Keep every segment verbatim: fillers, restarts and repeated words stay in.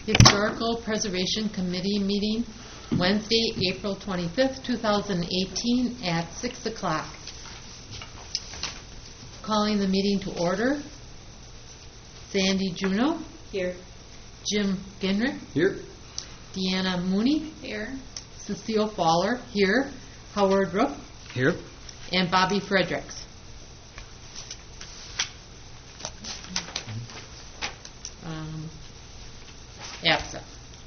Historical Preservation Committee meeting Wednesday, April twenty-fifth, two thousand eighteen at six o'clock. Calling the meeting to order. Sandy Juneau. Here. Jim Ginrich. Here. Deanna Mooney. Here. Cecile Fowler. Here. Howard Rook. Here. And Bobby Fredericks. Um, absent.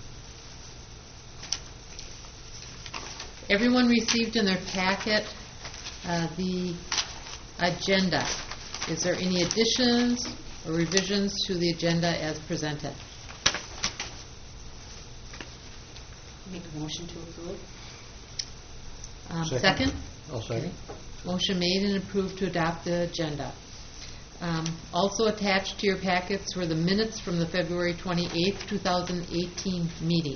Everyone received in their packet uh, the agenda. Is there any additions or revisions to the agenda as presented? Make a motion to approve. Um, Second. second? I'll second. Okay. Motion made and approved to adopt the agenda. Um, also attached to your packets were the minutes from the February twenty-eighth, two thousand eighteen meeting.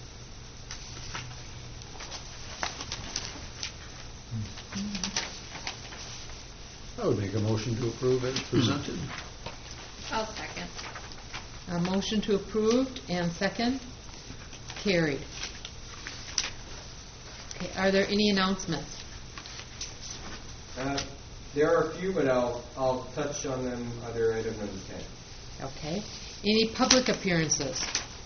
I would make a motion to approve as presented. I'll second. A motion to approved and second carried. Okay, are there any announcements? Uh, there are a few, but I'll I'll touch on them under item number ten. Okay. Any public appearances?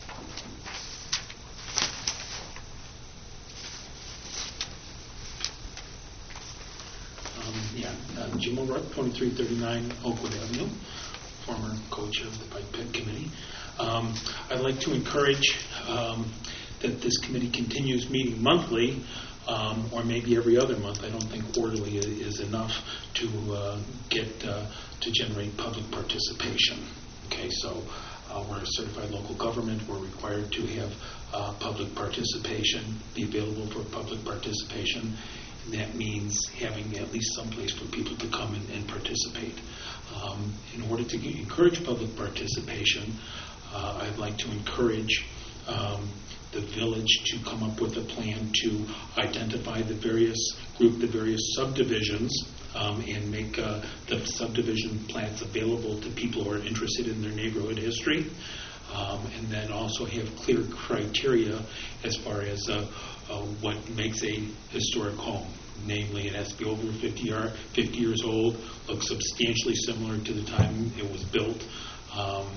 Um, yeah, uh, Jim O'Rourke, twenty-three thirty-nine Oakwood Avenue, former coach of the Pike Pit Committee. Um, I'd like to encourage um, that this committee continues meeting monthly, um, or maybe every other month. I don't think quarterly is enough to uh, get uh, to generate public participation. Okay, so uh, we're a certified local government. We're required to have uh, public participation, be available for public participation. That means having at least some place for people to come and, and participate. Um, in order to get, encourage public participation, uh, I'd like to encourage um, the village to come up with a plan to identify the various group, the various subdivisions, um, and make uh, the subdivision plans available to people who are interested in their neighborhood history. Um, and then also have clear criteria as far as uh, uh, what makes a historic home. Namely, it has to be over fifty, year, fifty years old, look substantially similar to the time it was built, um,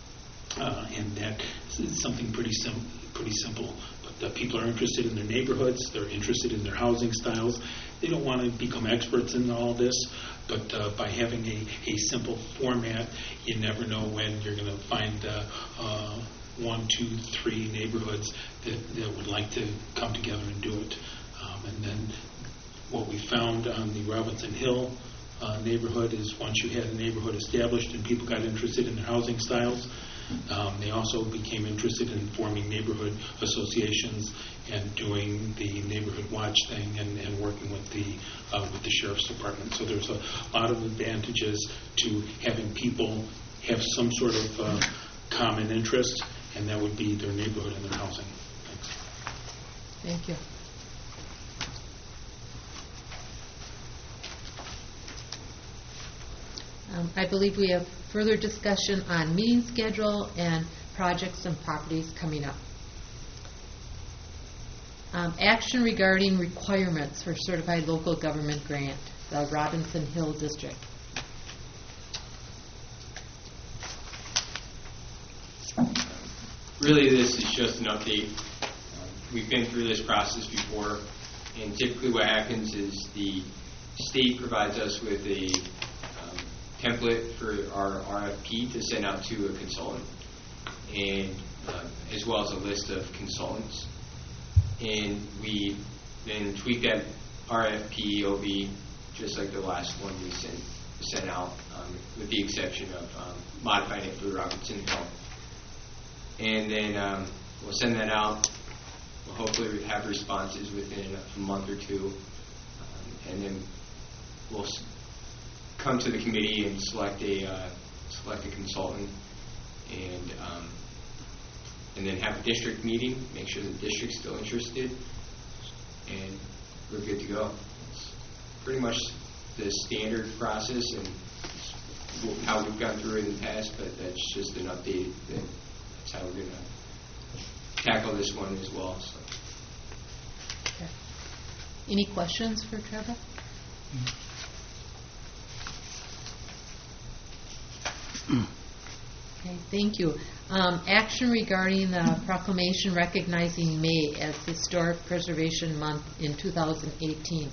uh, and that is something pretty, sim- pretty simple. But the people are interested in their neighborhoods, they're interested in their housing styles. They don't want to become experts in all this, but uh, by having a, a simple format, you never know when you're going to find uh, uh, one, two, three neighborhoods that, that would like to come together and do it. Um, and then what we found on the Robinson Hill uh, neighborhood is once you had a neighborhood established and people got interested in their housing styles, um, they also became interested in forming neighborhood associations and doing the neighborhood watch thing and, and working with the uh, with the sheriff's department. So there's a lot of advantages to having people have some sort of uh, common interest, and that would be their neighborhood and their housing. Thanks. Thank you. Um, I believe we have further discussion on meeting schedule and projects and properties coming up. Um, action regarding requirements for certified local government grant, the Robinson Hill District. Really, this is just an update. Um, we've been through this process before, and typically what happens is the state provides us with a um, template for our R F P to send out to a consultant, and uh, as well as a list of consultants. And we then tweak that R F P O B just like the last one we sent, sent out, um, with the exception of um, modifying it for the Robinson Hill. And then um, we'll send that out. We'll hopefully have responses within a month or two. Um, and then we'll s- come to the committee and select a uh, select a consultant, and um, and then have a district meeting, make sure the district's still interested, and we're good to go. It's pretty much the standard process and how we've gone through it in the past, but that's just an update. That that's how we're going to tackle this one as well. So. Okay. Any questions for Trevor? Okay, thank you. Um, action regarding the proclamation recognizing May as Historic Preservation Month in two thousand eighteen.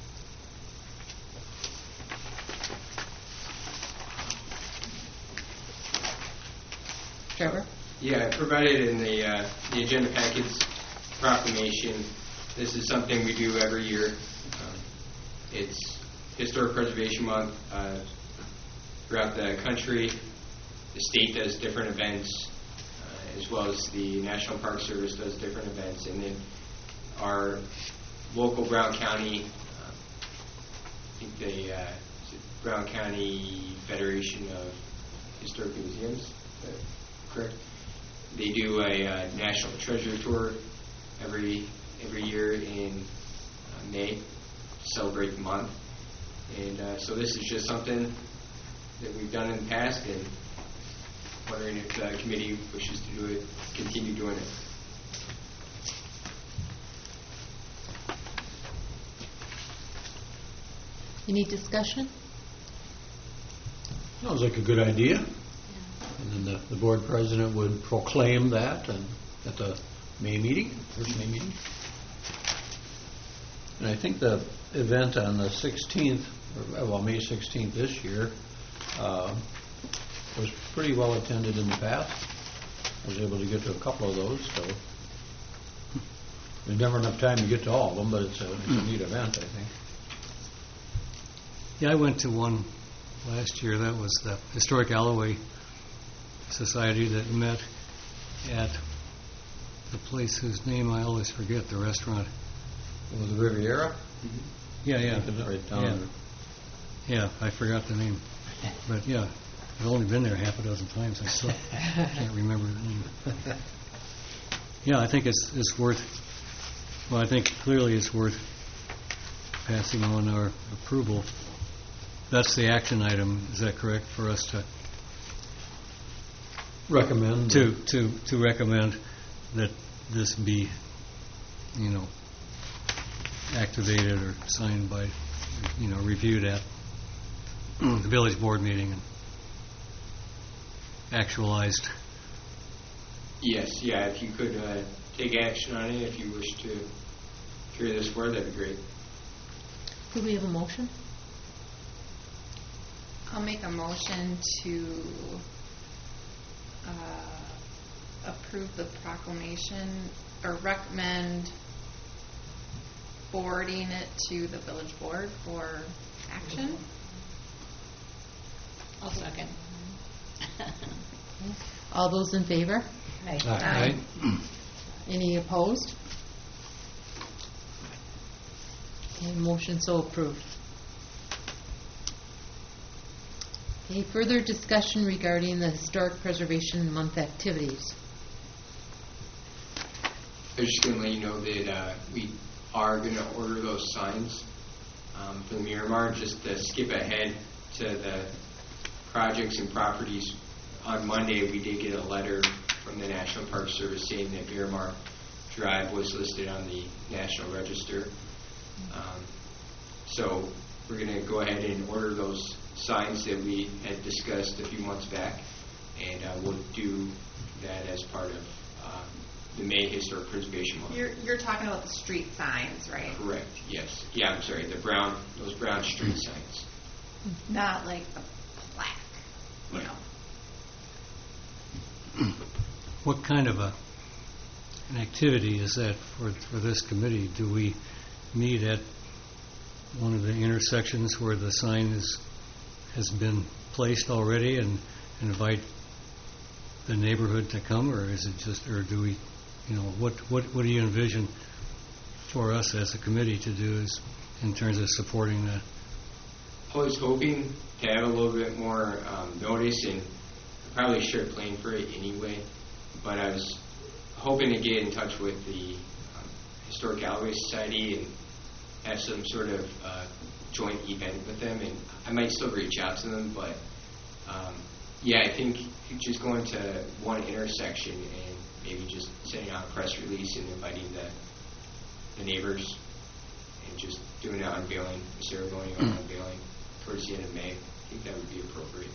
Trevor? Yeah, I provided in the, uh, the agenda packets proclamation. This is something we do every year. Um, it's Historic Preservation Month uh, throughout the country. The state does different events, uh, as well as the National Park Service does different events. And then our local Brown County, uh, I think the uh, is it Brown County Federation of Historic Museums, is that correct? They do a uh, National Treasure Tour every every year in uh, May to celebrate the month. And uh, so this is just something that we've done in the past, and wondering if the committee wishes to do it, continue doing it. Any discussion? Sounds like a good idea. And then the, the board president would proclaim that and at the May meeting, first May meeting. And I think the event on the sixteenth, or, well, May sixteenth this year, uh, was pretty well attended in the past. I was able to get to a couple of those, so there's never enough time to get to all of them, but it's a, it's a neat event, I think. Yeah, I went to one last year. That was the Historic Alloway Society that met at the place whose name I always forget, the restaurant. Was it Riviera? Yeah, yeah. Right down yeah. there. Yeah, I forgot the name. But yeah, I've only been there half a dozen times. I still can't remember the name. Yeah, I think it's it's worth, well, I think clearly it's worth passing on our approval. That's the action item, is that correct, for us to Recommend. to to to recommend that this be, you know, activated or signed by, you know, reviewed at the village board meeting and actualized. Yes, yeah, if you could uh, take action on it, if you wish to carry this forward, that'd be great. Could we have a motion? I'll make a motion to uh, approve the proclamation or recommend forwarding it to the village board for action. I'll second. All those in favor? Aye. Aye. Any opposed? Okay, motion so approved. Okay, further discussion regarding the Historic Preservation Month activities. I was just going to let you know that uh, we are going to order those signs um, for the Miramar. Just to skip ahead to the projects and properties, on Monday we did get a letter from the National Park Service saying that Miramar Drive was listed on the National Register. Um, so we're going to go ahead and order those signs that we had discussed a few months back, and uh, we'll do that as part of um, the May Historic Preservation Month. You're you're talking about the street signs, right? Correct, yes. Yeah, I'm sorry, the brown, those brown street signs. Not like the plaque, you Right. know. What kind of a an activity is that for for this committee? Do we meet at one of the intersections where the sign is has been placed already and, and invite the neighborhood to come, or is it just, or do we, you know, what what what do you envision for us as a committee to do is in terms of supporting that? I was hoping to have a little bit more um, notice, and I probably should have planned for it anyway, but I was hoping to get in touch with the um, Historic Alloway Society and have some sort of uh, joint event with them, and I might still reach out to them, but um, yeah, I think just going to one intersection and maybe just sending out a press release and inviting the, the neighbors and just doing an unveiling, a ceremonial unveiling towards the end of May. I think that would be appropriate.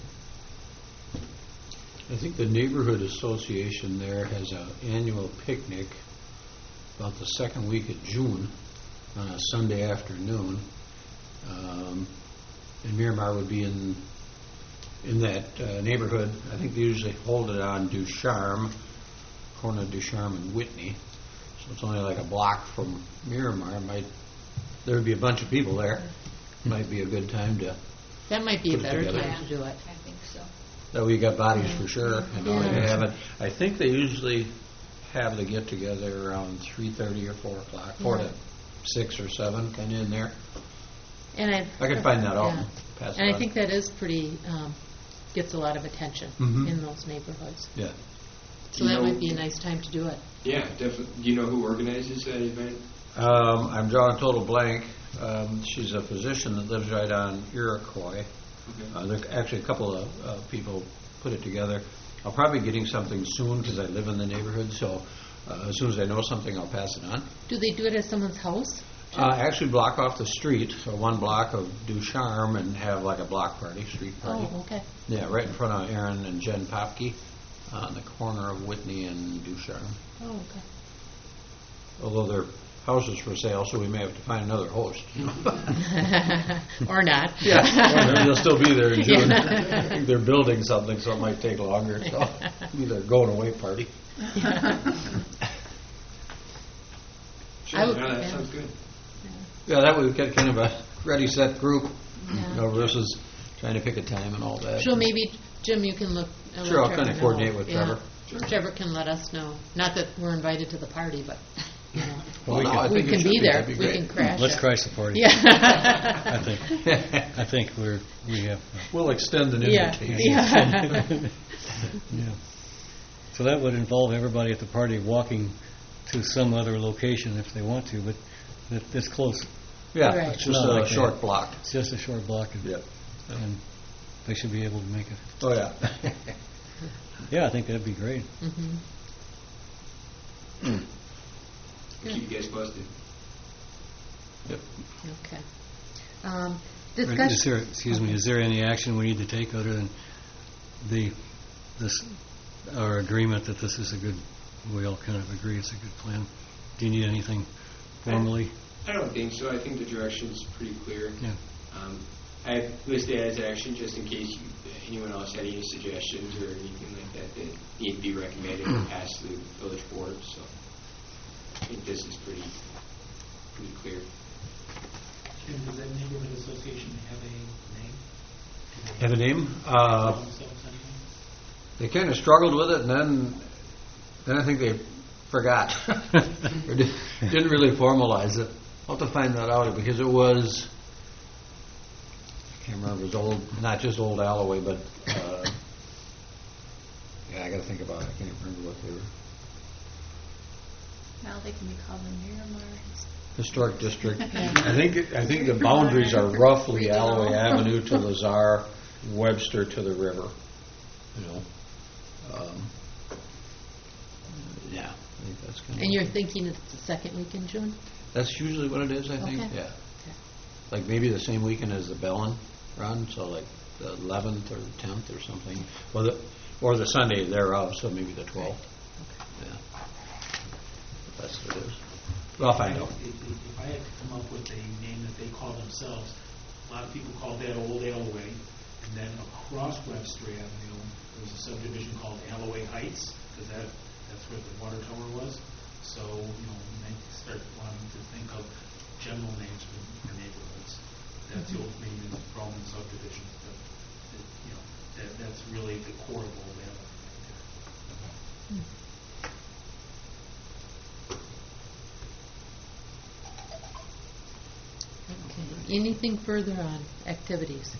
I think the neighborhood association there has an annual picnic about the second week of June on a Sunday afternoon. Um, and Miramar would be in in that uh, neighborhood. I think they usually hold it on Ducharme, corner of Ducharme and Whitney. So it's only like a block from Miramar. Might there would be a bunch of people there. Might be a good time to. That might be a Put it better together. time to do it. I think so. That we got bodies for sure. You know, Yeah. they have it. I think they usually have the get together around three thirty or four o'clock, four Yeah. to six or seven, kind of in there. And I, I can find that out yeah. and pass it And I on. think that is pretty, um, gets a lot of attention Mhm. in those neighborhoods. Yeah. So You that know- might be a nice time to do it. Yeah, definitely. Do you know who organizes that event? Um, I'm drawing a total blank. Um, she's a physician that lives right on Iroquois. Okay. Uh, there actually a couple of uh, people put it together. I'll probably be getting something soon because I live in the neighborhood. So uh, as soon as I know something, I'll pass it on. Do they do it at someone's house? Uh, actually, block off the street, so one block of Ducharme, and have like a block party, street party. Oh, okay. Yeah, right in front of Aaron and Jen Popke, on the corner of Whitney and Ducharme. Oh, okay. Although their house is for sale, so we may have to find another host. Or not. Yeah, well, maybe they'll still be there in June. Yeah. I think they're building something, so it might take longer. So be their going away party. Sure. I would- No, that yeah. sounds good. Yeah, that way we get kind of a ready, set group, you Yeah. know, versus trying to pick a time and all that. So maybe, Jim, you can look. uh, let Sure, I'll Trevor kinda know. coordinate with Yeah. Trevor. Sure. Trevor can let us know. Not that we're invited to the party, but, you know. Well, We no, can- I We think it can should be there. That'd be We great. can crash Let's it. crash the party. Yeah. I think, I think we're, we have, uh, We'll extend an Yeah. invitation. Yeah. yeah. So that would involve everybody at the party walking to some other location if they want to, but it- it's close. Yeah, Right. it's just Not a like short that. block. It's just a short block, and, Yeah. and they should be able to make it. Oh, yeah. Yeah, I think that'd be great. Mhm. We'll keep you guys posted. Yep. Okay. Um, Is Discussion. there, excuse me, is there any action we need to take other than the, this, our agreement that this is a good, we all kind of agree it's a good plan? Do you need anything formally? I don't think so. I think the direction's pretty clear. Yeah. Um, I have listed as action just in case you, anyone else had any suggestions or anything like that that need to be recommended or passed through the village board. So I think this is pretty pretty clear. Jim, does that neighborhood association have a name? Do they Have a name? call Uh, themselves anything? They kind of struggled with it, and then, then I think they forgot. Or di- didn't really formalize it. I'll have to find that out because it was, I can't remember, it was old, not just old Alloway, but, uh, yeah, I got to think about it. I can't remember what they were. Now they can be called the Miramar. Historic district. Yeah. I think, I think the boundaries are roughly Alloway Avenue to Lazar, Webster to the river, you know. Um, Yeah, I think that's kind of. And you're thinking it's the second week in June? That's usually what it is, I think, Okay. yeah. Okay. Like maybe the same weekend as the Bellin run, so like the eleventh or the tenth or something. Or the, or the Sunday thereof, so maybe the twelfth. Yeah. That's what it is. Well, I'll find out. If, if- if I had to come up with a name that they call themselves, a lot of people call that Old Alloway, and then across Webster Avenue, there was a subdivision called Alloway Heights, because that, that's where the water tower was. So, you know, we may start wanting to think of general names for for neighborhoods. That's the old main and Roman subdivisions, but, it- you know, that, that's really the core of Old Alloway right there. Okay. Anything further on activities?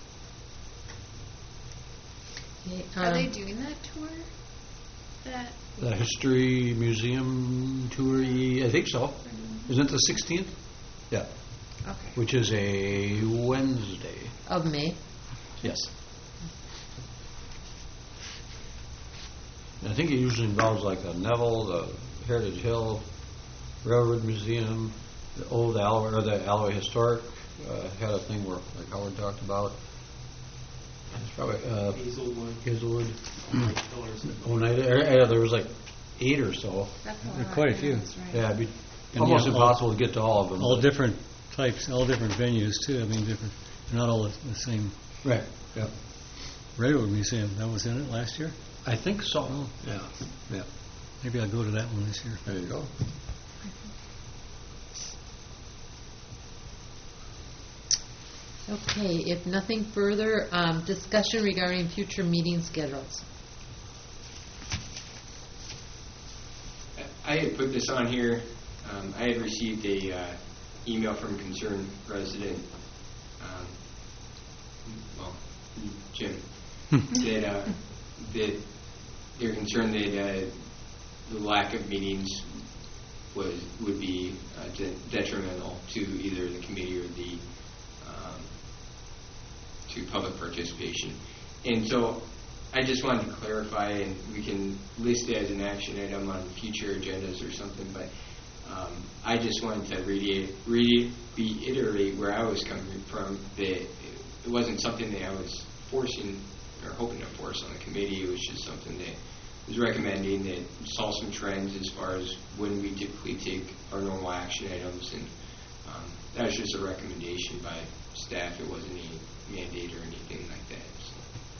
Okay, Are they um, doing that tour? That The History Museum tour, I think so. Isn't it the sixteenth? Yeah, okay. which is a Wednesday. Of May? Yes. I think it usually involves like the Neville, the Heritage Hill, Railroad Museum, the old Alloway, or the Alloway Historic uh, had a thing where, like Howard talked about. It's probably uh, Hazelwood, Hazelwood. White Pillars. Oneida. Yeah, there was like eight or so. That's a There are lot, quite a yeah, few. that's right. Yeah, it'd be And almost yeah, all- impossible to get to all of them. All but- different types, all different venues too. I mean, different, not all the the same. Right. Yep. Railroad Museum, that was in it last year? I think so. Oh. Yeah. Yeah. Maybe I'll go to that one this year. There you go. Okay, if nothing further, um, discussion regarding future meeting schedules. I had put this on here. Um, I had received a uh, email from a concerned resident, um, well, Jim, that uh, that they're concerned that uh, the lack of meetings was would be uh, de- detrimental to either the committee or the um, to public participation. And so I just wanted to clarify, and we can list it as an action item on future agendas or something, but um, I just wanted to reiterate, re- reiterate where I was coming from, that it wasn't something that I was forcing or hoping to force on the committee. It was just something that was recommending, that saw some trends as far as when we typically take our normal action items, and um, that was just a recommendation by staff. It wasn't any mandate or anything like that. So.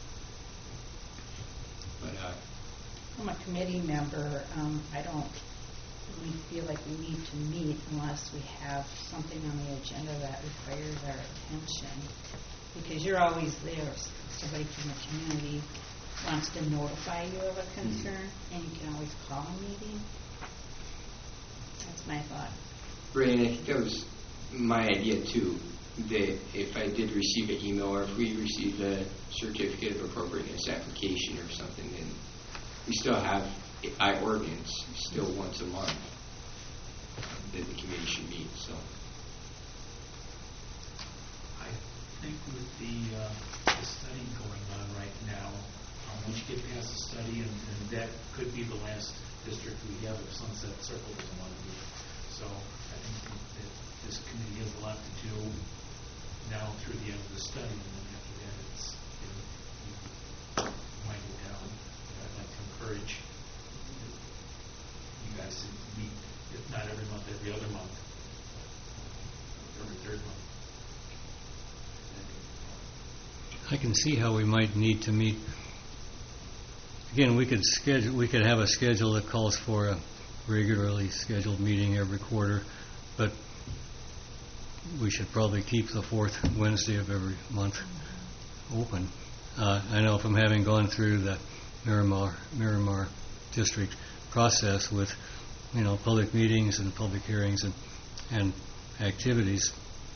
But uh, I'm a committee member. Um, I don't really feel like we need to meet unless we have something on the agenda that requires our attention. Because you're always there. Somebody from the community wants to notify you of a concern, and you can always call a meeting. That's my thought. Ray, and I think that was my idea too, that if I did receive an email or if we received a certificate of appropriateness application or something, then we still have, by ordinance, still once a month uh, that the committee should meet. So I think with the, uh, the study going on right now, um, once you get past the study, and, and that could be the last district we have if Sunset Circle doesn't want to do it. So I think that this committee has a lot to do now through the end of the study, and then after that it's, you know, you wind it down. You know, I'd like to encourage you guys to meet, if not every month, every other month, every third month. I can see how we might need to meet. Again, we could schedule, we could have a schedule that calls for a regularly scheduled meeting every quarter, but we should probably keep the fourth Wednesday of every month open. Uh, I know from having gone through the Miramar Miramar district process with, you know, public meetings and public hearings and and activities,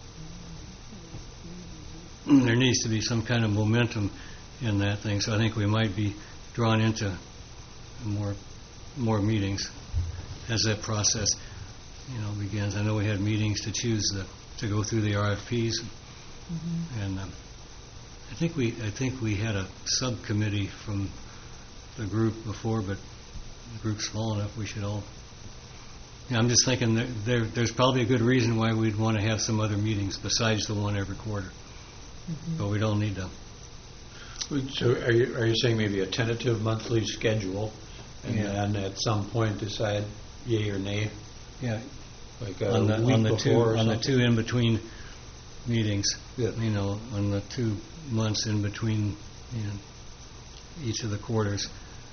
there needs to be some kind of momentum in that thing. So I think we might be drawn into more more meetings as that process, you know, begins. I know we had meetings to choose the to go through the R F Ps, mm-hmm. and um, I think we I think we had a subcommittee from the group before, but the group's small enough we should all. You know, I'm just thinking that there there's probably a good reason why we'd want to have some other meetings besides the one every quarter, mm-hmm. but we don't need to. So are you are you saying maybe a tentative monthly schedule, and Yeah. then at some point decide yay or nay? Yeah. Like a on the week on the two before or on the something? two in between meetings. Yeah. You know, on the two months in between, you know, each of the quarters,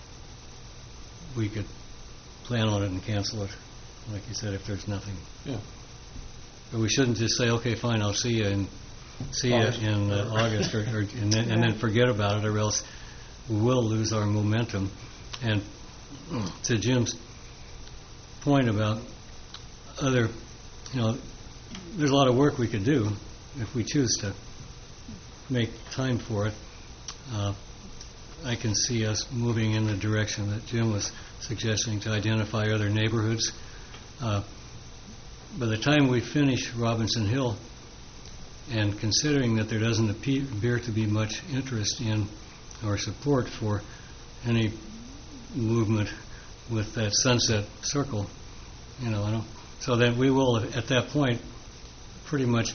we could plan on it and cancel it, like you said, if there's nothing. Yeah. But we shouldn't just say, okay, fine, I'll see you in see you August. in uh, August, or, or and then and then forget about it, or else we will lose our momentum. And to Jim's point about other, you know, there's a lot of work we could do if we choose to make time for it. Uh, I can see us moving in the direction that Jim was suggesting, to identify other neighborhoods. Uh, by the time we finish Robinson Hill, and considering that there doesn't appear to be much interest in or support for any movement with that sunset circle, you know, I don't, so that we will, at that point, pretty much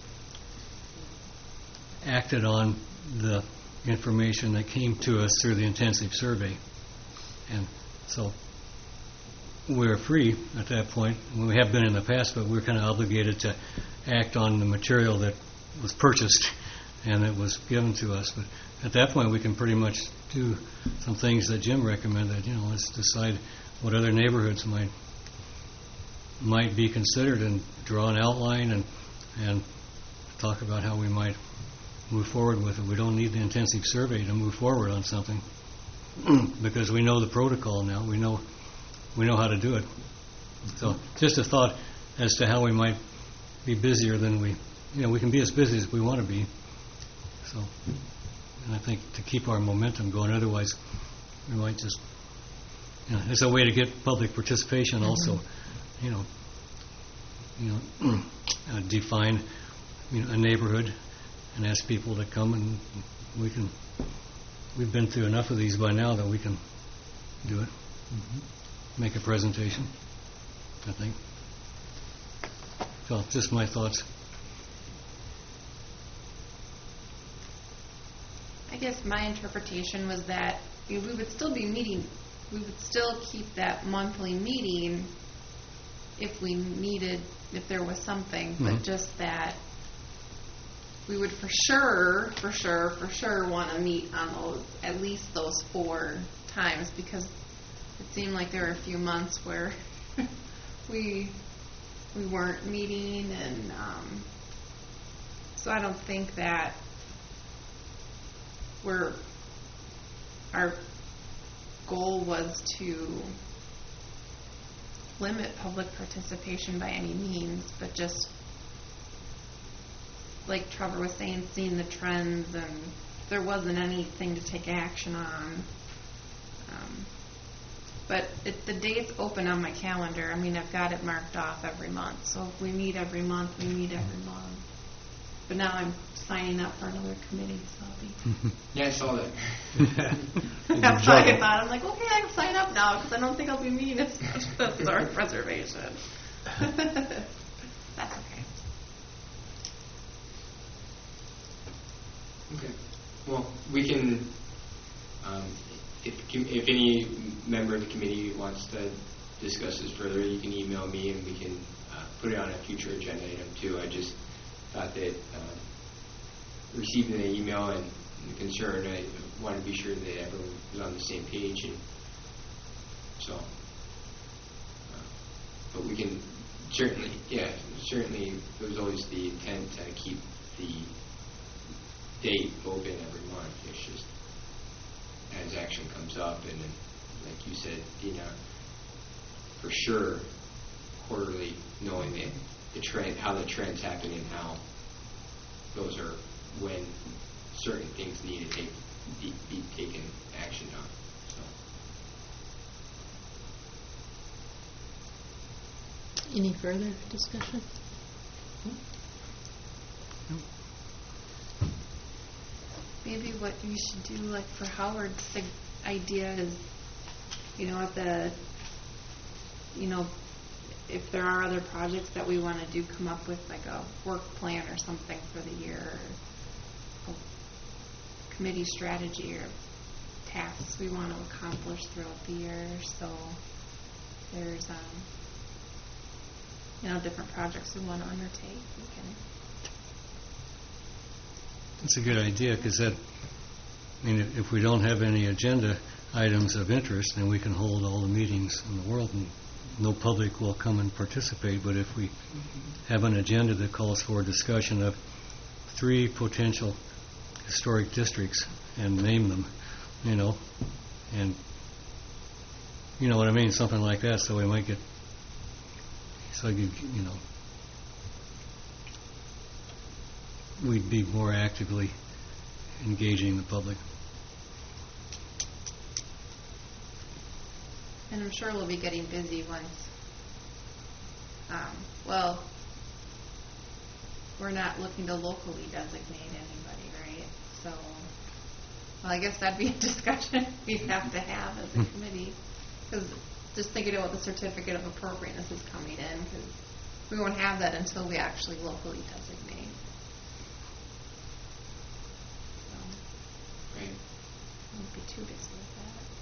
acted on the information that came to us through the intensive survey. And so we're free at that point. We have been in the past, but we're kind of obligated to act on the material that was purchased and that was given to us. But at that point, we can pretty much do some things that Jim recommended. You know, let's decide what other neighborhoods might might be considered and draw an outline and and talk about how we might move forward with it. We don't need the intensive survey to move forward on something because we know the protocol now. We know we know how to do it. So just a thought as to how we might be busier than we, you know, we can be as busy as we want to be. So, and I think to keep our momentum going, otherwise we might just, you know, it's a way to get public participation mm-hmm. also, you know, you know, uh, define, you know, a neighborhood and ask people to come, and we can, we've been through enough of these by now that we can do it. Mm-hmm. Make a presentation, I think. So, just my thoughts. I guess my interpretation was that you know, we would still be meeting, we would still keep that monthly meeting if we needed, if there was something, mm-hmm. but just that we would for sure, for sure, for sure want to meet on those, at least those four times, because it seemed like there were a few months where we we weren't meeting, and um, so I don't think that we're our goal was to limit public participation by any means, but just like Trevor was saying, seeing the trends, and there wasn't anything to take action on. Um, but it, the date's open on my calendar. I mean, I've got it marked off every month. So if we meet every month, we meet every month. But now I'm signing up for another committee, so I'll be... Yeah, I saw that. That's why I thought, I'm like, okay, I can sign up now, because I don't think I'll be meeting as much as our preservation. That's okay. Okay. Well, we can, um, if if any member of the committee wants to discuss this further, you can email me and we can uh, put it on a future agenda item too. I just thought that uh, receiving the email and the concern, I wanted to be sure that everyone was on the same page, and so. Uh, but we can certainly, yeah, certainly. It was always the intent to keep the date open every month. It's just as action comes up, and then, like you said, Dina, for sure, quarterly, knowing the, the trend, how the trends happen, and how those are when certain things need to take be, be taken action on. So. Any further discussion? No. Maybe what you should do, like for Howard's the idea is, you know, at the, you know, if there are other projects that we want to do, come up with like a work plan or something for the year, or a committee strategy or tasks we want to accomplish throughout the year. So there's, um, you know, different projects we want to undertake. We can. It's a good idea, because that, I mean, if, if we don't have any agenda items of interest, then we can hold all the meetings in the world and no public will come and participate. But if we mm-hmm. have an agenda that calls for a discussion of three potential historic districts and name them, you know, and you know what I mean, something like that, so we might get, so I could, you know, we'd be more actively engaging the public. And I'm sure we'll be getting busy once, um, well, we're not looking to locally designate anybody, right? So Well, I guess that'd be a discussion we'd have to have as a committee. Because just thinking about the certificate of appropriateness is coming in, because we won't have that until we actually locally designate. So, Right. I won't be too busy with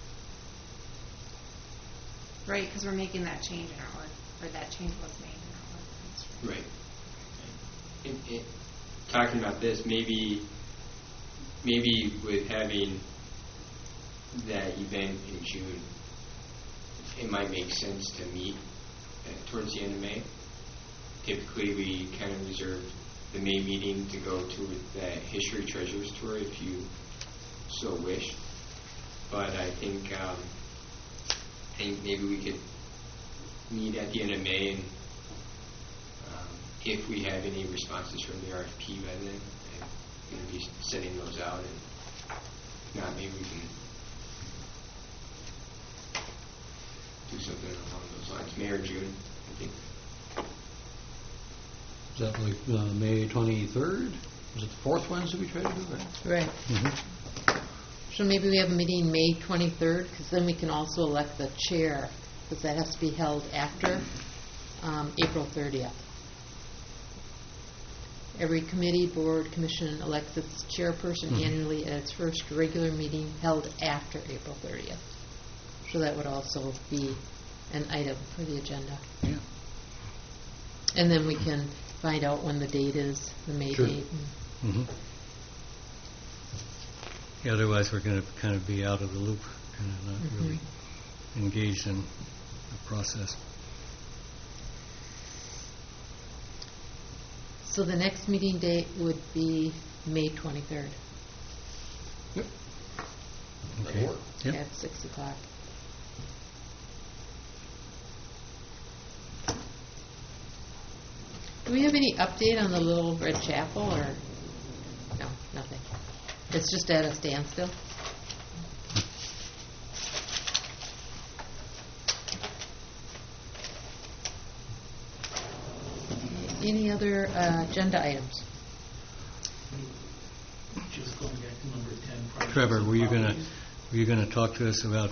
that. Right, because we're making that change in our, or that change was made in our ordinance. Right. And, and talking about this, maybe, maybe with having that event in June, it might make sense to meet uh, towards the end of May. Typically, we kind of reserve the May meeting to go to that History Treasures Tour if you so wish. But I think um, I think maybe we could meet at the end of May, and um, if we have any responses from the R F P by then, I'm going to be sending those out. And if not, maybe we can do something along those lines. May or June, I think. Is that like uh, May twenty-third? Is it the fourth Wednesday we try to do that? Right. Mm-hmm. So maybe we have a meeting May twenty-third, because then we can also elect the chair, because that has to be held after um, April thirtieth. Every committee, board, commission elects its chairperson Mhm. annually at its first regular meeting held after April thirtieth. So that would also be an item for the agenda. Yeah. And then we can find out when the date is, the May Sure. date. and- hmm Yeah, otherwise we're going to kind of be out of the loop, kind of not Mhm. really engaged in the process. So the next meeting date would be May twenty-third Yep. Okay. work. Yep. at six o'clock. Do we have any update on the Little Red Chapel, or no, nothing? It's just at a standstill? Any other uh, agenda items? Just going back to number ten. projects Trevor, and were you going to properties. were you going to talk to us about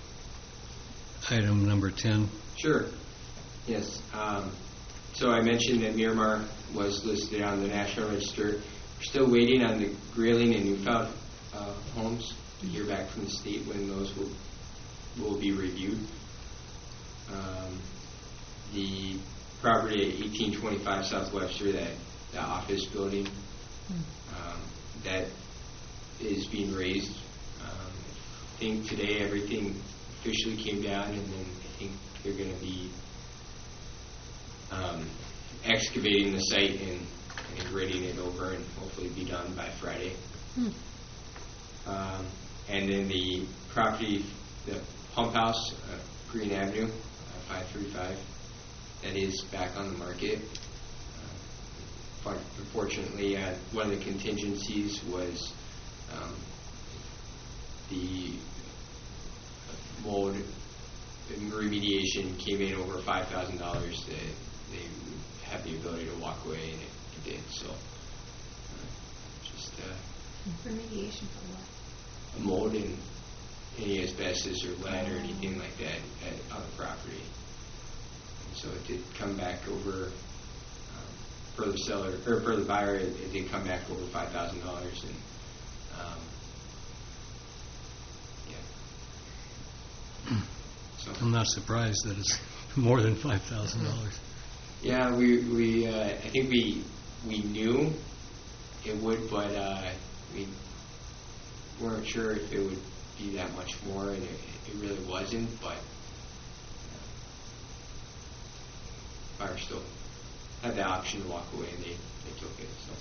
item number ten? Sure. Yes. Um, so I mentioned that Miramar was listed on the National Register. We're still waiting on the Grayling and Newfound uh, homes to hear back from the state when those will will be reviewed. Um, the property at eighteen twenty-five South Webster, that the office building, um, that is being raised. Um, I think today everything officially came down, and then I think they're going to be um, excavating the site and, and grading it over, and hopefully be done by Friday. Hmm. Um, and then the property, the pump house, uh, Green Avenue, uh, five thirty-five, that is back on the market. Uh, but unfortunately, uh, one of the contingencies was um, the mold remediation came in over five thousand dollars. That they would have the ability to walk away, and it, it did. So, uh, just uh, Remediation for what? a mold and any asbestos or lead or anything like that at, on the property. And so it did come back over, um, for the seller, or for the buyer, it, it did come back over five thousand dollars. And, um, yeah. So, I'm not surprised that it's more than five thousand dollars. yeah, we, we uh, I think we, we knew it would, but uh, we weren't sure if it would be that much more, and it, it really wasn't, but uh, buyer still had the option to walk away, and they, they took it. So,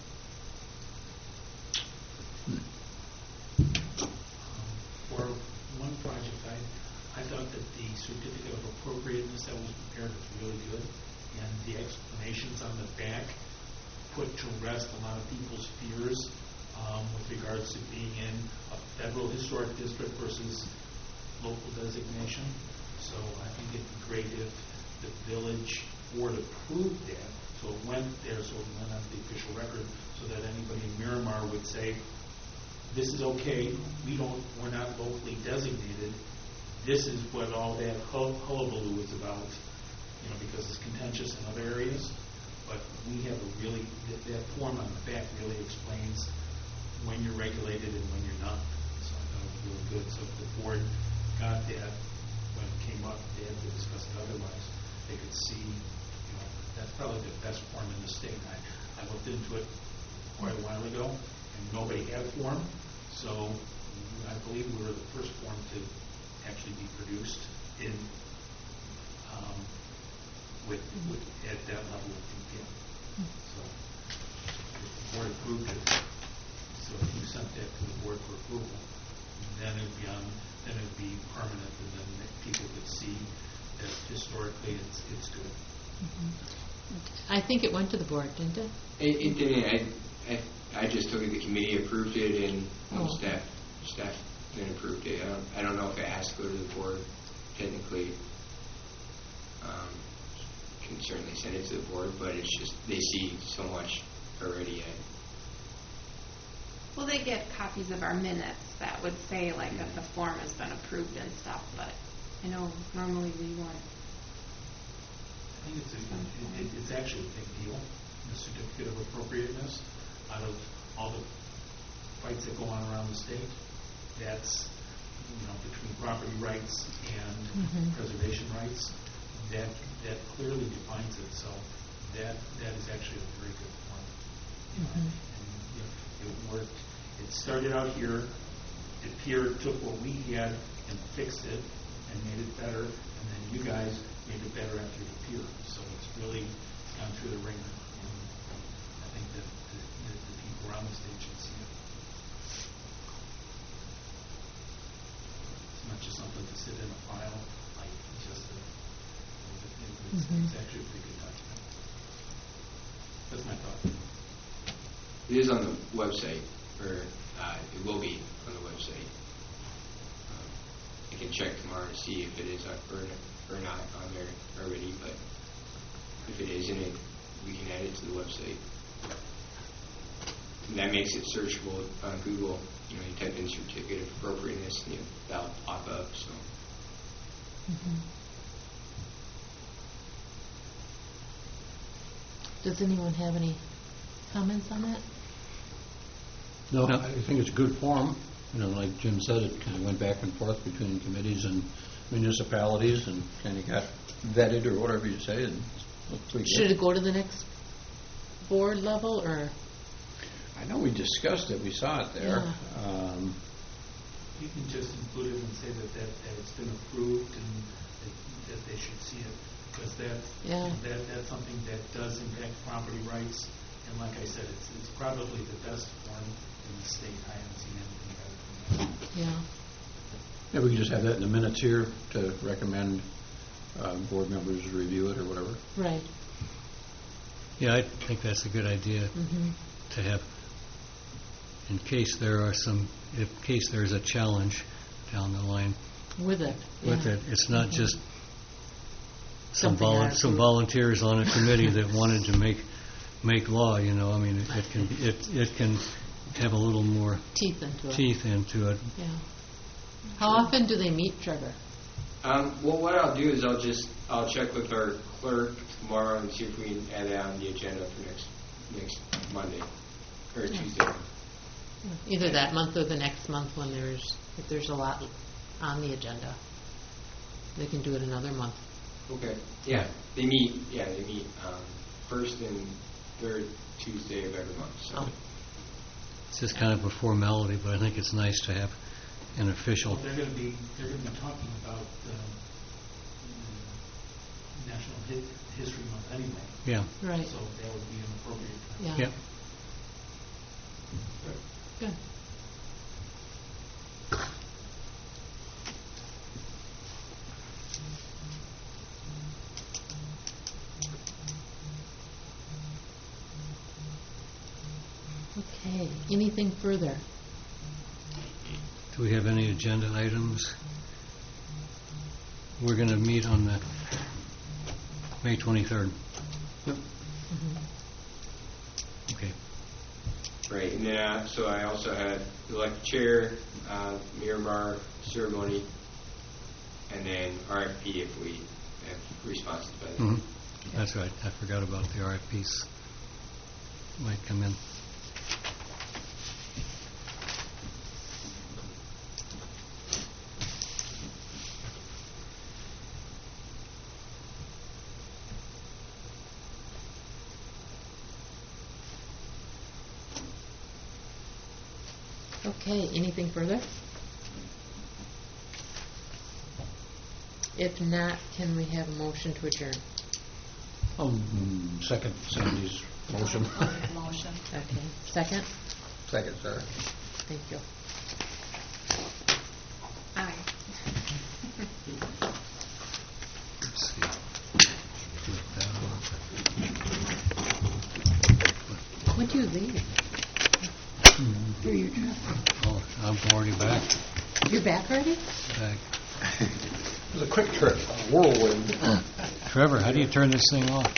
For one project, I, I thought that the certificate of appropriateness that was prepared was really good, and the explanations on the back put to rest a lot of people's fears um, with regards to being in a federal historic district versus local designation. So I think it'd be great if the village board approved that, so it went there, so it went on the official record, so that anybody in Miramar would say, this is okay, we don't, we're not locally designated, this is what all that hull- hullabaloo is about, you know, because it's contentious in other areas, but we have a really, that, that form on the back really explains when you're regulated and when you're not. So I thought it was really good. So if the board got that, when it came up, they had to discuss it otherwise, they could see, you know, that's probably the best form in the state. I, I looked into it quite a while ago, and nobody had a form, so I believe we were the first form to actually be produced in um, with, with at that level of detail. So if the board approved it, so if you sent that to the board for approval, then it'd be on, then it'd be permanent, and then people could see that historically it's it's good. I think it went to the board, didn't it? It, it didn't. I, I, I just took it. The committee approved it, and Oh. staff staff then approved it. I don't, I don't know if it has to go to the board. Technically, um, can certainly send it to the board, but it's just they see so much already. I, Well, they get copies of our minutes that would say like that the form has been approved and stuff, but I know normally we want. I think it's a, it, it, it's actually a big deal, the certificate of appropriateness. Out of all the fights that go on around the state, that's, you know, between property rights and Mhm. preservation rights, that that clearly defines it. So that that is actually a very good form. You know, Mhm. and, you know, it worked. It started out here. It Pierre took what we had and fixed it and made it better, and then you guys made it better after the Pierre. So it's really gone through the ringer, and I think that the, the, the people around the state should see it. It's not just something to sit in a file, like just a, it's, Mhm. it's actually a pretty good document. That's my thought. it is on the website, or uh, it will be on the website. Um, I can check tomorrow to see if it is on, or, or not on there already, but if it isn't, it, we can add it to the website. And that makes it searchable on Google. You know, you type in certificate of appropriateness, and you know, that'll pop up. So. Mhm. Does anyone have any comments on that? No, No. I think it's a good form. You know, like Jim said, it kind of went back and forth between committees and municipalities and kind of got vetted or whatever you say, and it looked pretty Should good. it go to the next board level, or? I know we discussed it, we saw it there. Yeah. Um, You can just include it and say that, that, that it's been approved and that, that they should see it, because that, Yeah. that that's something that does impact property rights. And like I said, it's, it's probably the best form in the state. I haven't seen anything better than that. Yeah. Yeah, we can just have that in the minutes here to recommend uh, board members review it or whatever. Right. Yeah, I think that's a good idea Mm-hmm. to have, in case there are some, in case there's a challenge down the line With it. with yeah. it. It's not Mhm. just some Something volun- out some of- volunteers on a committee that wanted to make make law. You know, I mean, it, it can it it can have a little more Teeth into it. teeth into it. Yeah. How often do they meet, Trevor? Um, well, what I'll do is I'll just I'll check with our clerk tomorrow and see if we can add it on the agenda for next next Monday or Yeah. Tuesday. Either that month or the next month when there's, if there's a lot on the agenda. They can do it another month. Okay. Yeah, they meet. Yeah, they meet um, first and third Tuesday of every month. So. Oh. It's just kind of a formality, but I think it's nice to have an official. Well, they're going to be they're going to be talking about um, National Hi- History Month anyway. Yeah. Right. So that would be an appropriate time. Yeah. Yep. Good. Okay. Anything further? Do we have any agenda items? We're going to meet on the May twenty-third. Mhm. Okay. Right, and then, uh, so I also had the elect chair, uh, Miramar ceremony, and then R F P if we have responses by then. Mhm. That's right, I forgot about the R F Ps. Might come in. Okay, anything further? If not, can we have a motion to adjourn? I'll second Sandy's motion. Motion. Okay, second? Second, sorry. Thank you. Aye. Let's see. Flip that over. When do you leave? Here, you're, Oh, I'm already back. you're back already? Back. It was a quick trip, a whirlwind. Trevor, how do you turn this thing off?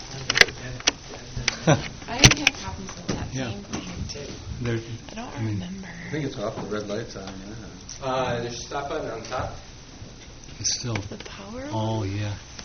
I have copies of that Yeah. same thing. There, I don't I mean, remember. I think it's off, the red light's on, yeah. Uh, there's a stop button on top. it's still. The power? Oh, yeah.